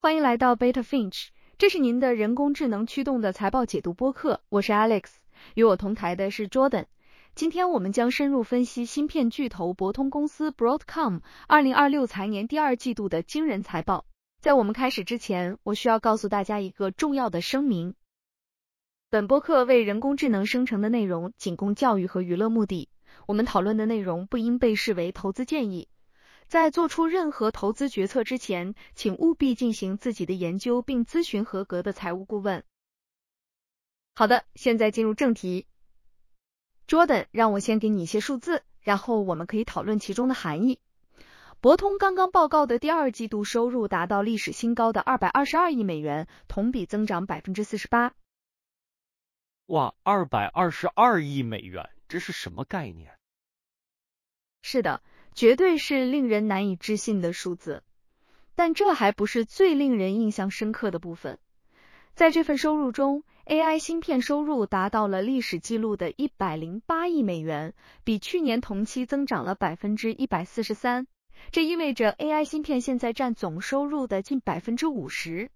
欢迎来到 Beta Finch， 这是您的人工智能驱动的财报解读播客，我是 Alex， 与我同台的是 Jordan。今天我们将深入分析芯片巨头博通公司 Broadcom 2026财年第二季度的惊人财报。在我们开始之前，我需要告诉大家一个重要的声明。本播客为人工智能生成的内容仅供教育和娱乐目的，我们讨论的内容不应被视为投资建议。在做出任何投资决策之前，请务必进行自己的研究并咨询合格的财务顾问。好的，现在进入正题。Jordan， 让我先给你一些数字，然后我们可以讨论其中的含义。博通刚刚报告的第二季度收入达到历史新高的222亿美元，同比增长 48%。 哇，222亿美元，这是什么概念？ 是的，绝对是令人难以置信的数字。但这还不是最令人印象深刻的部分。在这份收入中， AI 芯片收入达到了历史记录的108亿美元，比去年同期增长了 143%。这意味着 AI 芯片现在占总收入的近 50%。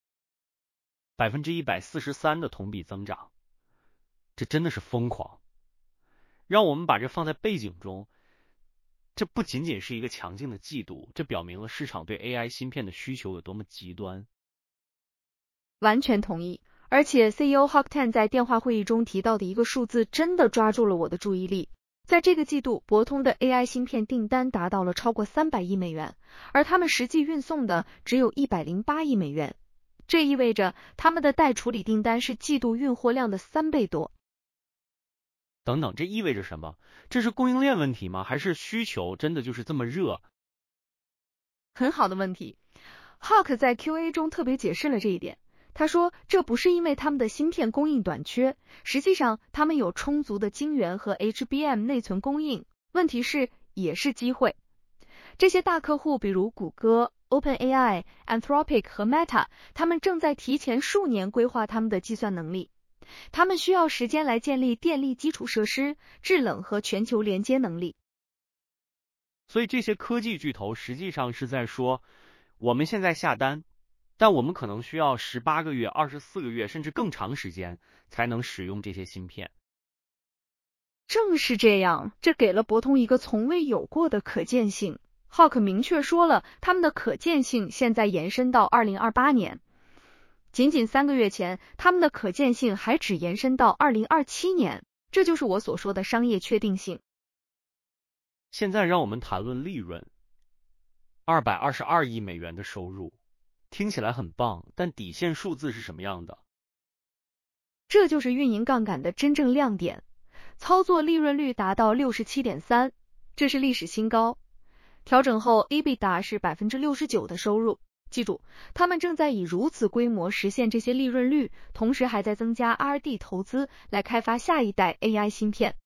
143%的同比增长，这真的是疯狂。让我们把这放在背景中，这不仅仅是一个强劲的季度，这表明了市场对 AI 芯片的需求有多么极端。 完全同意，而且 CEO Hock Tan 在电话会议中提到的一个数字真的抓住了我的注意力。在这个季度，博通的 AI 芯片订单达到了超过300亿美元，而他们实际运送的只有108亿美元。这意味着他们的待处理订单是季度运货量的3倍多。 等等，这意味着什么？这是供应链问题吗？还是需求真的就是这么热？ 很好的问题。Hock 在 QA 中特别解释了这一点。他说，这不是因为他们的芯片供应短缺，实际上他们有充足的晶圆和 HBM 内存供应，问题是也是机会。这些大客户比如谷歌、OpenAI、Anthropic 和 Meta， 他们正在提前数年规划他们的计算能力。他们需要时间来建立电力基础设施、制冷和全球连接能力。 所以这些科技巨头实际上是在说，我们现在下单，但我们可能需要18个月、24个月甚至更长时间才能使用这些芯片。 正是这样，这给了博通一个从未有过的可见性。Hock 明确说了，他们的可见性现在延伸到2028年。仅仅3个月前，他们的可见性还只延伸到2027年。这就是我所说的商业确定性。 现在让我们谈论利润。222亿美元的收入听起来很棒，但底线数字是什么样的？ 这就是运营杠杆的真正亮点。操作利润率达到 67.3%， 这是历史新高。调整后 EBITDA 是 69% 的收入。记住，他们正在以如此规模实现这些利润率，同时还在增加 R&D 投资来开发下一代 AI 芯片。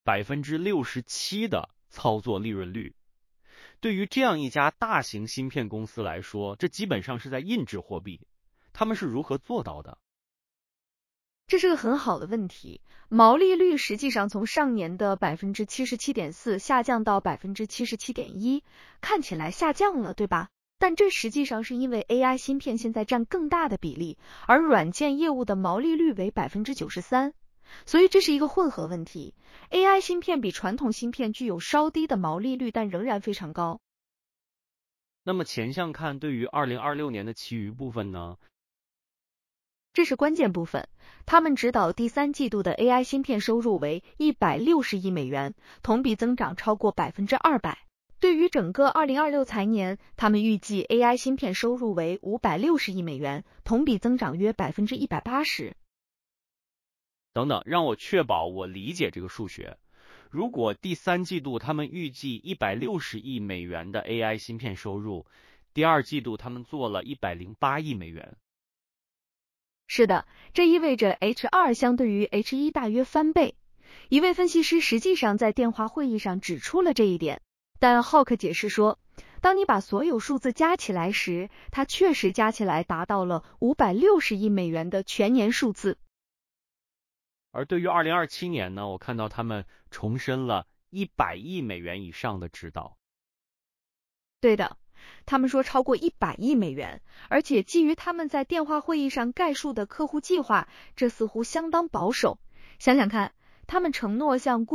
67%的操作利润率，对于这样一家大型芯片公司来说，这基本上是在印制货币。他们是如何做到的？ 这是个很好的问题。毛利率实际上从上年的 77.4% 下降到 77.1%， 看起来下降了，对吧？但这实际上是因为 AI 芯片现在占更大的比例，而软件业务的毛利率为 93%， 所以这是一个混合问题。AI 芯片比传统芯片具有稍低的毛利率，但仍然非常高。 那么前项看，对于2026年的其余部分呢？ 这是关键部分。他们指导第三季度的 AI 芯片收入为160亿美元，同比增长超过 200%。对于整个2026财年，他们预计 AI 芯片收入为560亿美元，同比增长约 180%。 等等，让我确保我理解这个数学。如果第三季度他们预计160亿美元的 AI 芯片收入，第二季度他们做了108亿美元。 是的，这意味着 H2 相对于 H1 大约翻倍。一位分析师实际上在电话会议上指出了这一点。但 Hock 解释说，当你把所有数字加起来时，它确实加起来达到了560亿美元的全年数字。 而对于2027年呢，我看到他们重申了100亿美元以上的指导。 对的， 他们说超过100亿美元，而且基于他们在电话会议上概述的客户计划，这似乎相当保守。想想看，他们承诺向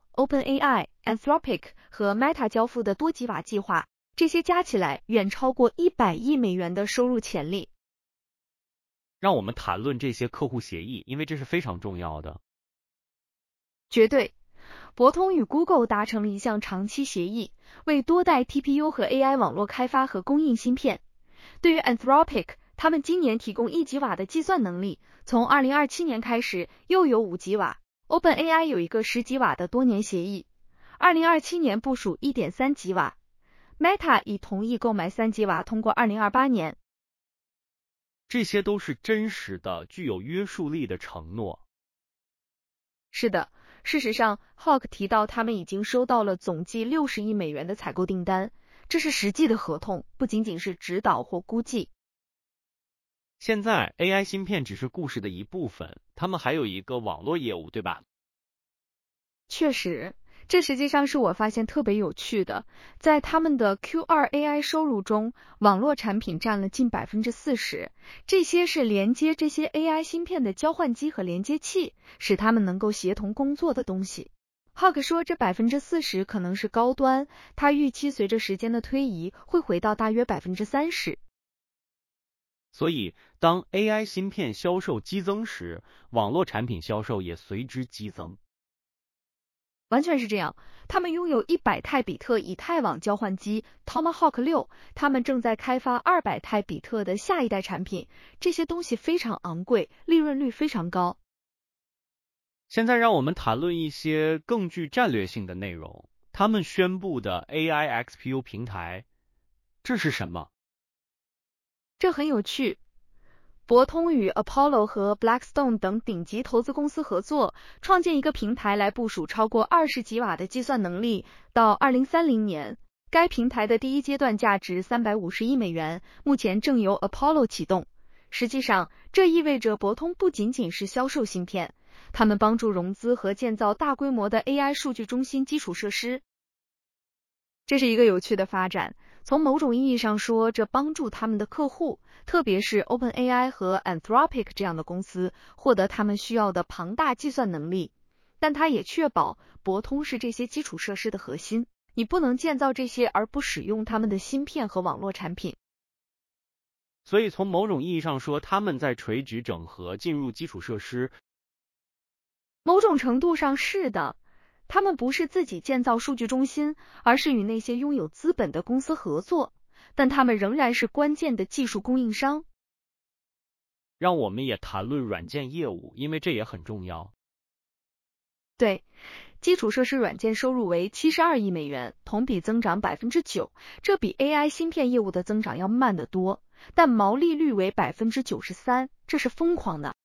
Google、OpenAI、Anthropic 和 Meta 交付的多吉瓦计划，这些加起来远超过100亿美元的收入潜力。 让我们谈论这些客户协议，因为这是非常重要的。 绝对。博通与 Google 达成了一项长期协议，为多代 TPU 和 AI 网络开发和供应芯片。对于 Anthropic， 他们今年提供1吉瓦的计算能力，从2027年开始又有5吉瓦。OpenAI 有一个10吉瓦的多年协议，2027年部署 1.3 吉瓦。Meta 已同意购买3吉瓦，通过2028年。 这些都是真实的、具有约束力的承诺。 是的。事实上 ，Hawk 提到他们已经收到了总计60亿美元的采购订单，这是实际的合同，不仅仅是指导或估计。 现在 AI 芯片只是故事的一部分，他们还有一个网络业务，对吧？ 确实，这实际上是我发现特别有趣的，在他们的 Q2 AI 收入中，网络产品占了近 40%， 这些是连接这些 AI 芯片的交换机和连接器，使他们能够协同工作的东西。Hawk 说这 40% 可能是高端，他预期随着时间的推移会回到大约 30%。 所以，当 AI 芯片销售激增时，网络产品销售也随之激增。 完全是这样，他们拥有100泰比特以太网交换机 Tomahawk 6，他们正在开发200泰比特的下一代产品，这些东西非常昂贵，利润率非常高。 现在让我们谈论一些更具战略性的内容。他们宣布的 AI XPU 平台，这是什么？ 这很有趣。博通与 Apollo 和 Blackstone 等顶级投资公司合作，创建一个平台来部署超过20吉瓦的计算能力，到2030年。该平台的第一阶段价值350亿美元，目前正由 Apollo 启动。实际上，这意味着博通不仅仅是销售芯片，他们帮助融资和建造大规模的 AI 数据中心基础设施。这是一个有趣的发展。从某种意义上说，这帮助他们的客户，特别是 OpenAI 和 Anthropic 这样的公司，获得他们需要的庞大计算能力。但它也确保博通是这些基础设施的核心，你不能建造这些而不使用他们的芯片和网络产品。 所以从某种意义上说，他们在垂直整合进入基础设施。 某种程度上是的。他们不是自己建造数据中心，而是与那些拥有资本的公司合作，但他们仍然是关键的技术供应商。 让我们也谈论软件业务，因为这也很重要。 对，基础设施软件收入为72亿美元，同比增长 9%， 这比 AI 芯片业务的增长要慢得多，但毛利率为 93%， 这是疯狂的。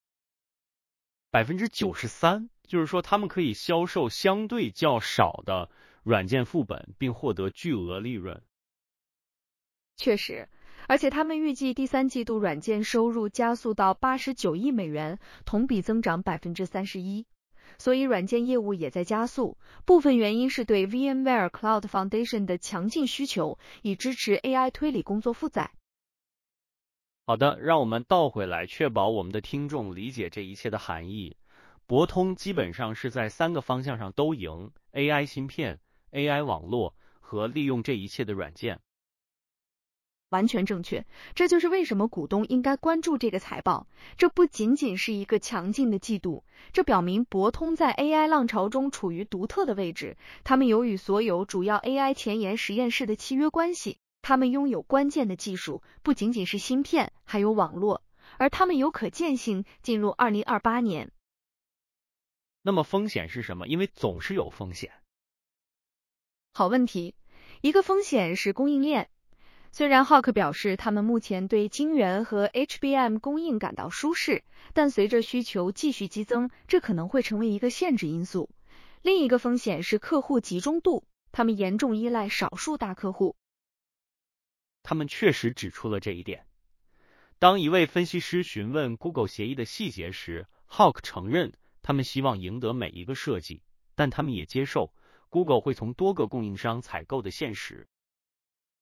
93%？就是说，他们可以销售相对较少的软件副本，并获得巨额利润。 确实，而且他们预计第3季度软件收入加速到89亿美元，同比增长 31%。所以软件业务也在加速，部分原因是对 VMware Cloud Foundation 的强劲需求，以支持 AI 推理工作负载。 好的，让我们倒回来，确保我们的听众理解这一切的含义。博通基本上是在3个方向上都赢 ：AI 芯片、AI 网络和利用这一切的软件。 完全正确，这就是为什么股东应该关注这个财报。这不仅仅是一个强劲的季度，这表明博通在 AI 浪潮中处于独特的位置。他们有与所有主要 AI 前沿实验室的契约关系，他们拥有关键的技术，不仅仅是芯片，还有网络，而他们有可见性进入2028年。 那么风险是什么？因为总是有风险。 好问题，一个风险是供应链。虽然 Hawk 表示他们目前对晶圆和 HBM 供应感到舒适，但随着需求继续激增，这可能会成为一个限制因素。另一个风险是客户集中度，他们严重依赖少数大客户。 他们确实指出了这一点。当一位分析师询问 Google 协议的细节时， Hawk 承认他们希望赢得每一个设计，但他们也接受 Google 会从多个供应商采购的现实。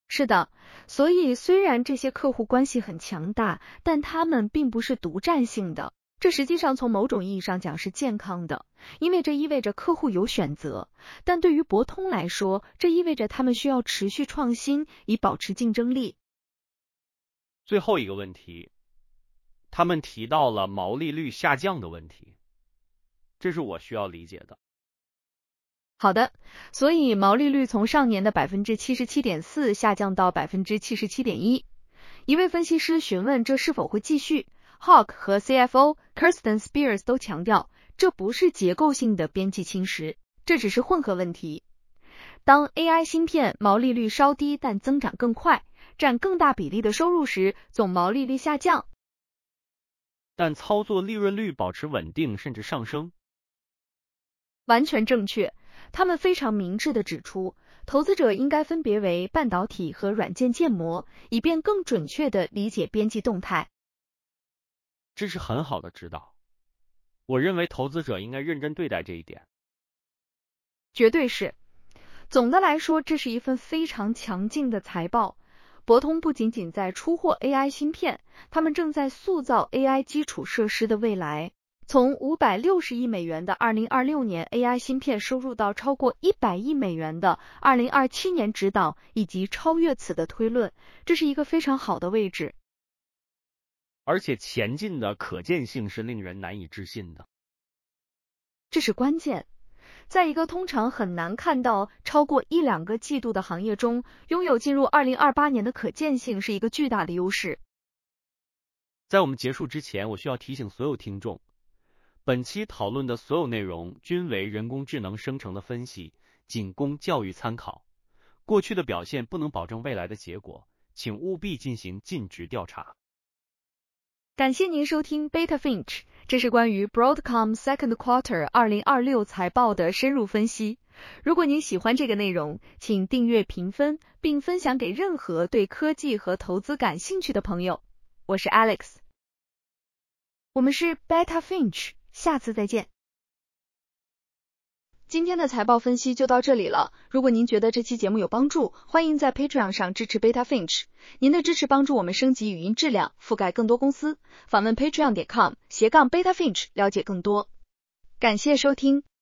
是的，所以虽然这些客户关系很强大，但他们并不是独占性的。这实际上从某种意义上讲是健康的，因为这意味着客户有选择。但对于博通来说，这意味着他们需要持续创新，以保持竞争力。 最后一个问题，他们提到了毛利率下降的问题，这是我需要理解的。 好的，所以毛利率从上年的 77.4% 下降到 77.1%。一位分析师询问这是否会继续， Hawk 和 CFO Kirsten Spears 都强调，这不是结构性的边际侵蚀，这只是混合问题。当 AI 芯片毛利率稍低但增长更快，占更大比例的收入时，总毛利率下降， 但操作利润率保持稳定甚至上升。 完全正确。他们非常明智地指出，投资者应该分别为半导体和软件建模，以便更准确地理解边际动态。 这是很好的指导，我认为投资者应该认真对待这一点。 绝对是。总的来说，这是一份非常强劲的财报。博通不仅仅在出货 AI 芯片，他们正在塑造 AI 基础设施的未来。从560亿美元的2026年 AI 芯片收入到超过100亿美元的2027年指导，以及超越此的推论，这是一个非常好的位置。 而且前进的可见性是令人难以置信的。 这是关键。在一个通常很难看到超过1-2个季度的行业中，拥有进入2028年的可见性是一个巨大的优势。 在我们结束之前，我需要提醒所有听众，本期讨论的所有内容均为人工智能生成的分析，仅供教育参考。过去的表现不能保证未来的结果，请务必进行尽职调查。 感谢您收听 Beta Finch， 这是关于 Broadcom Second Quarter 2026财报的深入分析。如果您喜欢这个内容，请订阅、评分，并分享给任何对科技和投资感兴趣的朋友。我是 Alex， 我们是 Beta Finch， 下次再见。今天的财报分析就到这里了。如果您觉得这期节目有帮助，欢迎在 Patreon 上支持 Beta Finch。您的支持帮助我们升级语音质量，覆盖更多公司。访问 patreon.com/Beta Finch 了解更多。感谢收听。